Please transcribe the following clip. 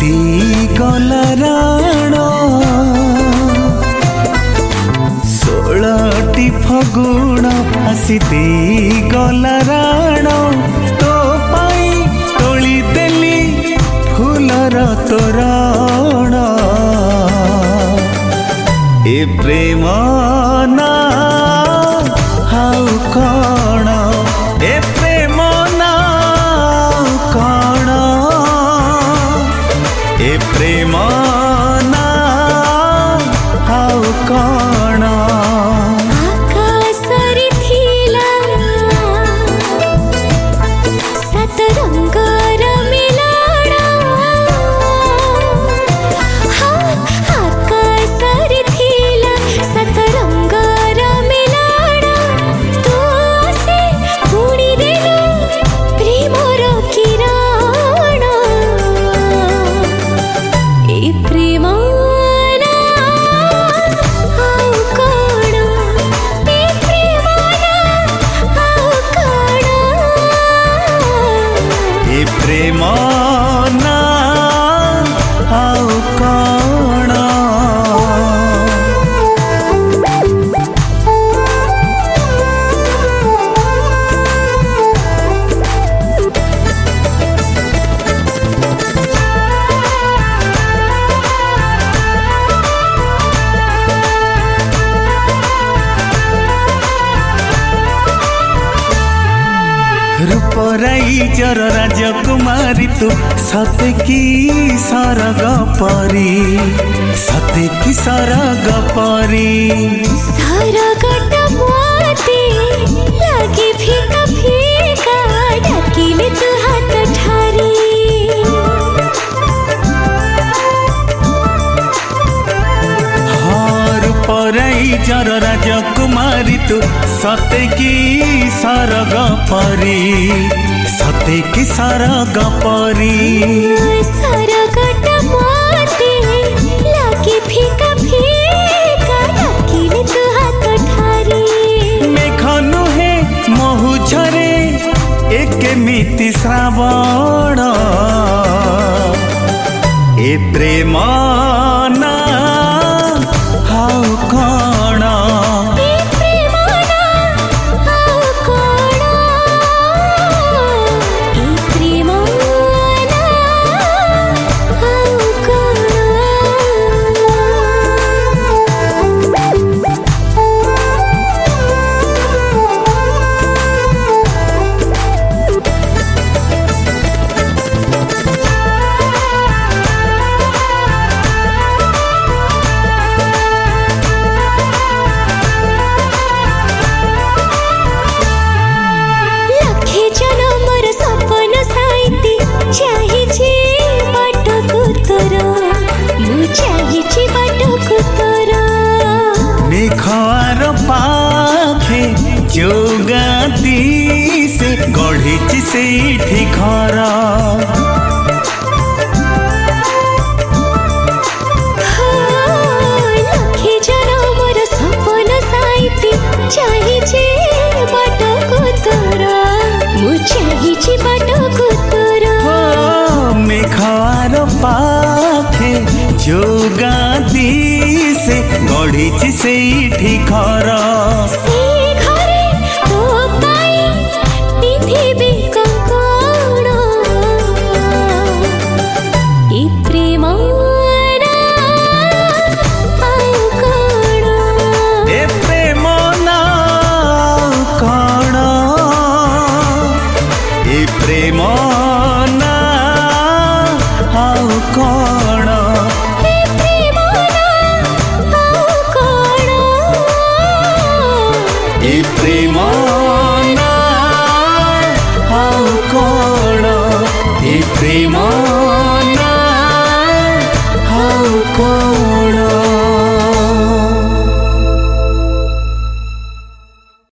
देई गला राण 16टी फगुण आसी देई गला राण तो पाई तोली देली फूलर तोरण ए प्रेम ना हाउ कण ए प्रेम ना कण ए प्रेम ना हाउ कण प्रेम ना हाउ कण रूपराई जर राजकुमारी तू सते की सरग परी सते की सरग परी सरगट मोती लगी फीका फीका डकिले तू हाथ ठारी रूपराई जर राजकुमारी तू सते की सरग परी सते की सरग परी सरगट मोती लगी फीका फीका डकिले तू हाथ ठारी मेघ नुहे महु झरे एक मिति श्रावण ए प्रेम ना हाउ कण मेघर पाखे जोगाती से गढ़ी से घर लखे जन मोर सपन साइती चाहिए बाटको तोरा मु चाहिए बाटको तोरा मेघर पाखे जोगाती से गढ़ी से घर प्रेम ना हाउ कण ए प्रेम ना हाउ कण ए प्रेम